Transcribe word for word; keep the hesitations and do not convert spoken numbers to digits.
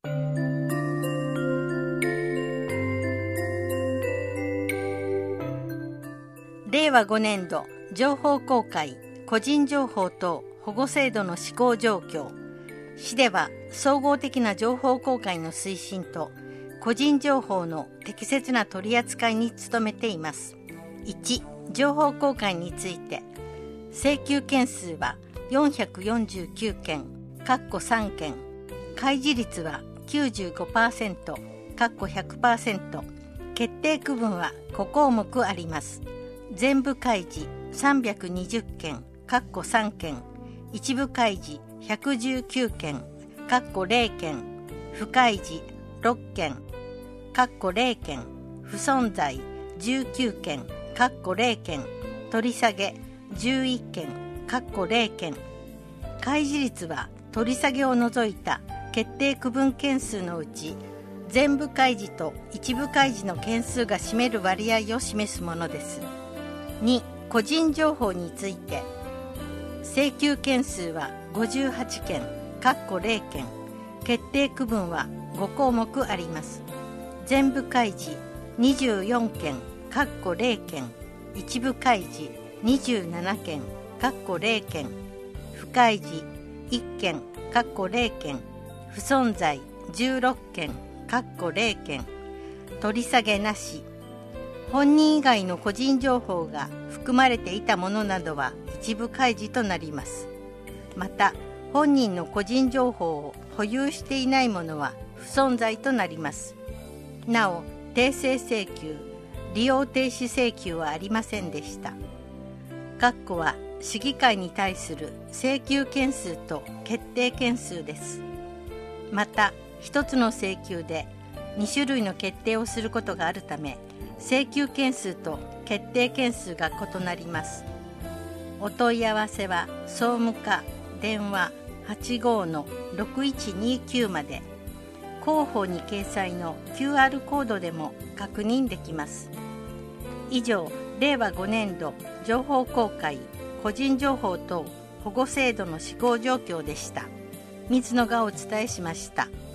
れいわごねんど情報公開個人情報等保護制度の施行状況。市では総合的な情報公開の推進と個人情報の適切な取り扱いに努めています。いち、情報公開について、請求件数はよんひゃくよんじゅうきゅうけん、さんけん、開示率は きゅうじゅうごパーセント、ひゃくパーセント、決定区分はごこうもくあります。全部開示さんびゃくにじゅっけん、さんけん、一部開示ひゃくじゅうきゅうけん、れいけん、不開示ろっけん、れいけん、不存在じゅうきゅうけん、れいけん、取り下げじゅういっけん、れいけん。開示率は取り下げを除いた決定区分件数のうち、全部開示と一部開示の件数が占める割合を示すものです。に、個人情報について、請求件数はごじゅうはちけん、れいけん、決定区分はごこうもくあります。全部開示にじゅうよんけん、れいけん、一部開示にじゅうななけん、れいけん、不開示いっけん、れいけん、不存在じゅうろっけん、れいけん、取り下げなし。本人以外の個人情報が含まれていたものなどは一部開示となります。また、本人の個人情報を保有していないものは不存在となります。なお、訂正請求、利用停止請求はありませんでした。括弧は市議会に対する請求件数と決定件数です。また、一つの請求でにしゅるいの決定をすることがあるため、請求件数と決定件数が異なります。お問い合わせは総務課電話 はちごーのろくいちにきゅう まで。広報に掲載の キューアール コードでも確認できます。以上、れいわごねんど情報公開個人情報等保護制度の施行状況でした。水野がお伝えしました。